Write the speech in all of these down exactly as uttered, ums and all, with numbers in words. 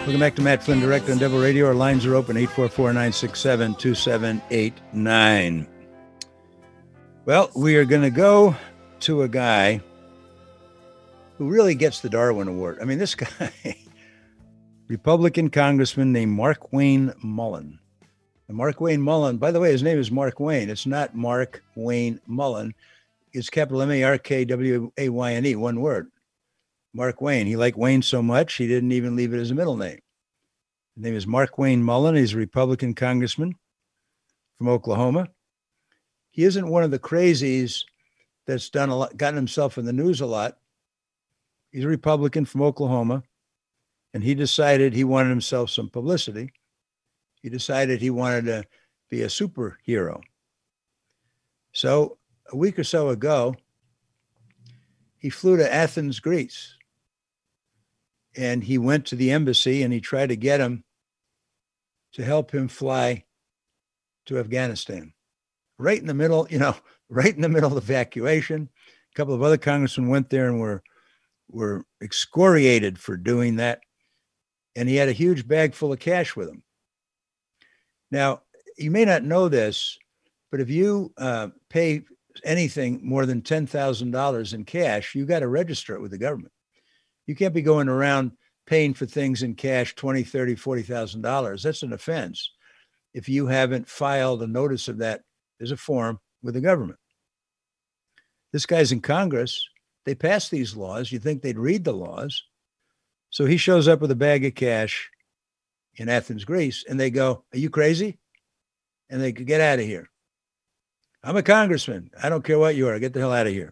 Welcome back to Matt Flynn, Director on Devil Radio. Our lines are open, eight four four, nine six seven, two seven eight nine. Well, we are going to go to a guy who really gets the Darwin Award. I mean, this guy, Republican congressman named Markwayne Mullin. And Markwayne Mullin, by the way, his name is Mark Wayne. It's not Mark Wayne Mullin. It's capital M A R K W A Y N E, one word. Mark Wayne. He liked Wayne so much, he didn't even leave it as a middle name. His name is Markwayne Mullin. He's a Republican congressman from Oklahoma. He isn't one of the crazies that's done a lot, gotten himself in the news a lot. He's a Republican from Oklahoma, and he decided he wanted himself some publicity. He decided he wanted to be a superhero. So a week or so ago, he flew to Athens, Greece. And he went to the embassy and he tried to get him to help him fly to Afghanistan. Right in the middle, you know, right in the middle of the evacuation. A couple of other congressmen went there and were, were excoriated for doing that. And he had a huge bag full of cash with him. Now, you may not know this, but if you uh, pay anything more than ten thousand dollars in cash, you got to register it with the government. You can't be going around paying for things in cash, twenty, thirty, forty thousand dollars. That's an offense if you haven't filed a notice of that as a form with the government. This guy's in Congress. They passed these laws. You think they'd read the laws. So he shows up with a bag of cash in Athens, Greece, and they go, "Are you crazy?" And they could get out of here. "I'm a congressman. I don't care what you are. Get the hell out of here."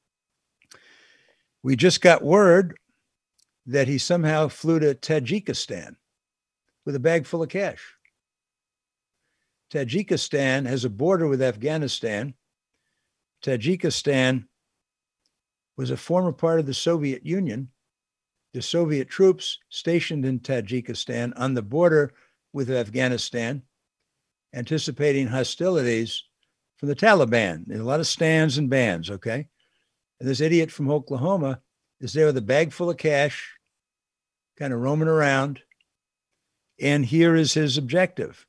We just got word that he somehow flew to Tajikistan with a bag full of cash. Tajikistan has a border with Afghanistan. Tajikistan was a former part of the Soviet Union. The Soviet troops stationed in Tajikistan on the border with Afghanistan, anticipating hostilities from the Taliban. There's a lot of stands and bans, okay? And this idiot from Oklahoma is there with a bag full of cash, kind of roaming around. And here is his objective.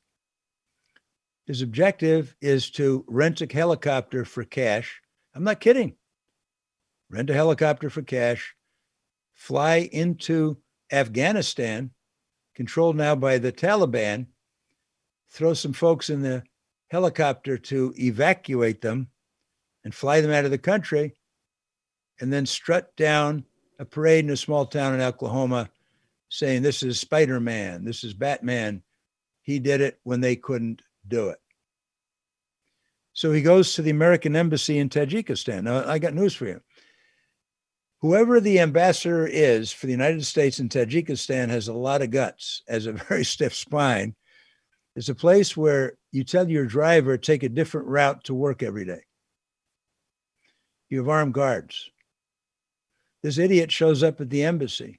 His objective is to rent a helicopter for cash. I'm not kidding. Rent a helicopter for cash, fly into Afghanistan, controlled now by the Taliban, throw some folks in the helicopter to evacuate them and fly them out of the country, and then strut down a parade in a small town in Oklahoma saying, "This is Spider-Man, this is Batman. He did it when they couldn't do it." So he goes to the American embassy in Tajikistan. Now, I got news for you. Whoever the ambassador is for the United States in Tajikistan has a lot of guts, has a very stiff spine. It's a place where you tell your driver, take a different route to work every day. You have armed guards. This idiot shows up at the embassy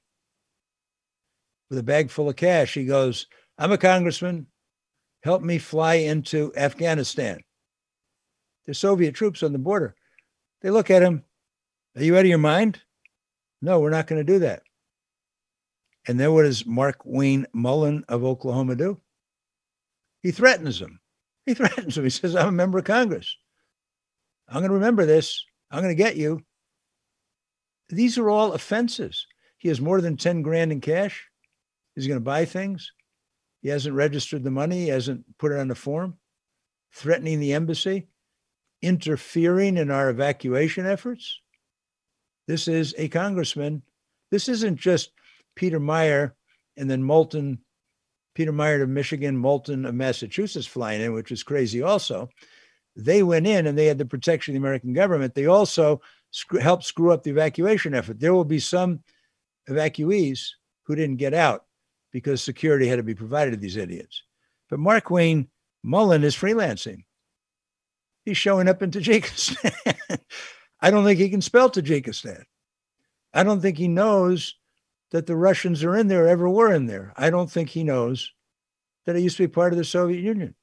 with a bag full of cash. He goes, "I'm a congressman. Help me fly into Afghanistan." The Soviet troops on the border. They look at him. "Are you out of your mind?" "No, we're not going to do that." And then what does Markwayne Mullin of Oklahoma do? He threatens him. He threatens him. He says, "I'm a member of Congress. I'm going to remember this. I'm going to get you." These are all offenses. He has more than ten grand in cash. He's going to buy things. He hasn't registered the money. He hasn't put it on the form. Threatening the embassy. Interfering in our evacuation efforts. This is a congressman. This isn't just Peter Meyer and then Moulton, Peter Meyer of Michigan, Moulton of Massachusetts flying in, which is crazy also. They went in and they had the protection of the American government. They also sc- helped screw up the evacuation effort. There will be some evacuees who didn't get out because security had to be provided to these idiots. But Markwayne Mullin is freelancing. He's showing up in Tajikistan. I don't think he can spell Tajikistan. I don't think he knows that the Russians are in there, ever were in there. I don't think he knows that it used to be part of the Soviet Union.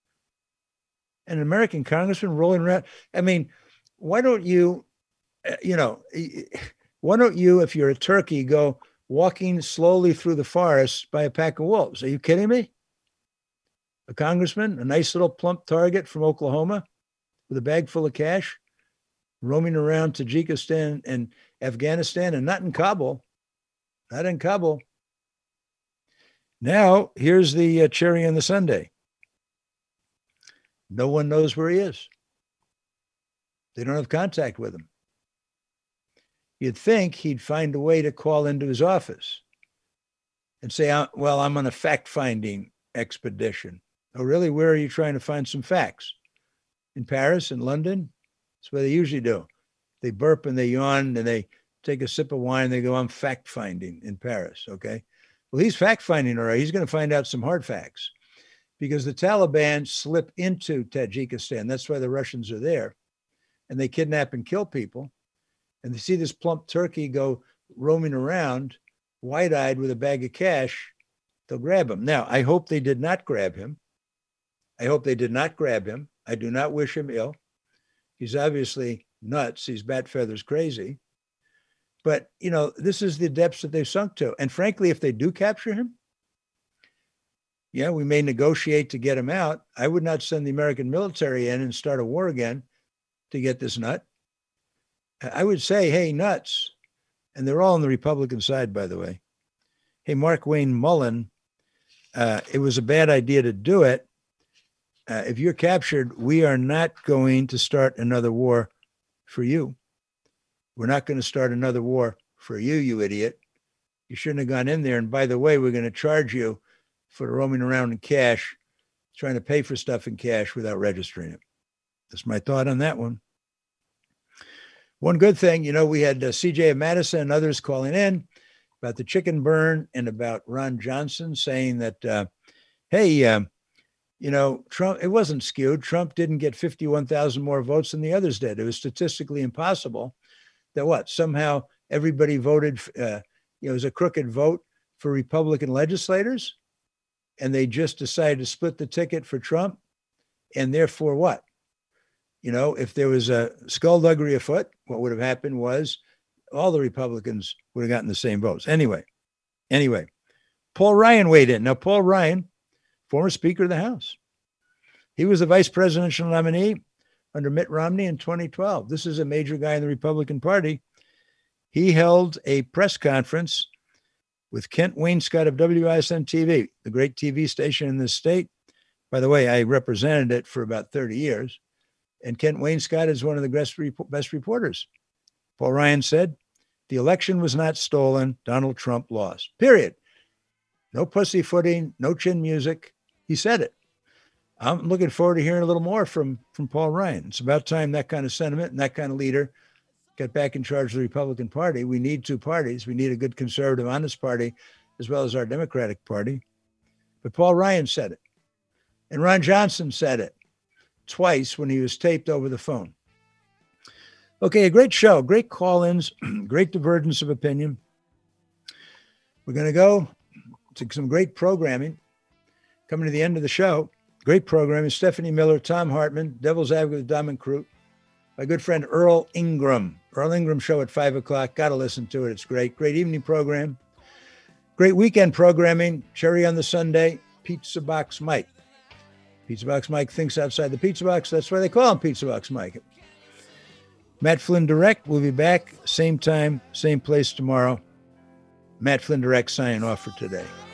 An American congressman rolling around. I mean, why don't you, you know, why don't you, if you're a turkey, go, walking slowly through the forest by a pack of wolves. Are you kidding me? A congressman, a nice little plump target from Oklahoma with a bag full of cash, roaming around Tajikistan and Afghanistan, and not in Kabul, not in Kabul. Now, here's the uh, cherry on the sundae. No one knows where he is. They don't have contact with him. You'd think he'd find a way to call into his office and say, well, I'm on a fact-finding expedition. Oh, really? Where are you trying to find some facts? In Paris, in London? That's what they usually do. They burp and they yawn and they take a sip of wine and they go, I'm fact-finding in Paris, okay? Well, he's fact-finding, all right. He's going to find out some hard facts because the Taliban slip into Tajikistan. That's why the Russians are there. And they kidnap and kill people. And they see this plump turkey go roaming around, wide-eyed with a bag of cash. They'll grab him. Now, I hope they did not grab him. I hope they did not grab him. I do not wish him ill. He's obviously nuts. He's bat feathers crazy. But, you know, this is the depths that they've sunk to. And frankly, if they do capture him, yeah, we may negotiate to get him out. I would not send the American military in and start a war again to get this nut. I would say, hey, nuts. And they're all on the Republican side, by the way. Hey, Markwayne Mullin, uh, it was a bad idea to do it. Uh, if you're captured, we are not going to start another war for you. We're not going to start another war for you, you idiot. You shouldn't have gone in there. And by the way, we're going to charge you for roaming around in cash, trying to pay for stuff in cash without registering it. That's my thought on that one. One good thing, you know, we had uh, C J Madison and others calling in about the chicken burn and about Ron Johnson saying that, uh, hey, um, you know, Trump, it wasn't skewed. Trump didn't get fifty-one thousand more votes than the others did. It was statistically impossible that what? Somehow everybody voted, uh, you know, it was a crooked vote for Republican legislators, and they just decided to split the ticket for Trump. And therefore what? You know, if there was a skullduggery afoot, what would have happened was all the Republicans would have gotten the same votes. Anyway, anyway, Paul Ryan weighed in. Now, Paul Ryan, former Speaker of the House, he was the vice presidential nominee under Mitt Romney in twenty twelve. This is a major guy in the Republican Party. He held a press conference with Kent Wainscott of W I S N T V, the great T V station in this state. By the way, I represented it for about thirty years. And Kent Wainscott is one of the best, best reporters. Paul Ryan said, the election was not stolen. Donald Trump lost. Period. No pussyfooting, no chin music. He said it. I'm looking forward to hearing a little more from, from Paul Ryan. It's about time that kind of sentiment and that kind of leader got back in charge of the Republican Party. We need two parties. We need a good conservative, honest party, as well as our Democratic Party. But Paul Ryan said it. And Ron Johnson said it twice when he was taped over the phone. Okay, a great show, great call-ins, great divergence of opinion. We're going to go to some great programming. Coming to the end of the show, great programming. Stephanie Miller, Tom Hartman, Devil's Advocate with Diamond Crute, my good friend Earl Ingram. Earl Ingram show at five o'clock. Got to listen to it. It's great. Great evening program. Great weekend programming. Cherry on the Sunday. Pizza Box Mike. Pizza Box Mike thinks outside the pizza box. That's why they call him Pizza Box Mike. Matt Flynn Direct. We'll be back same time, same place tomorrow. Matt Flynn Direct signing off for today.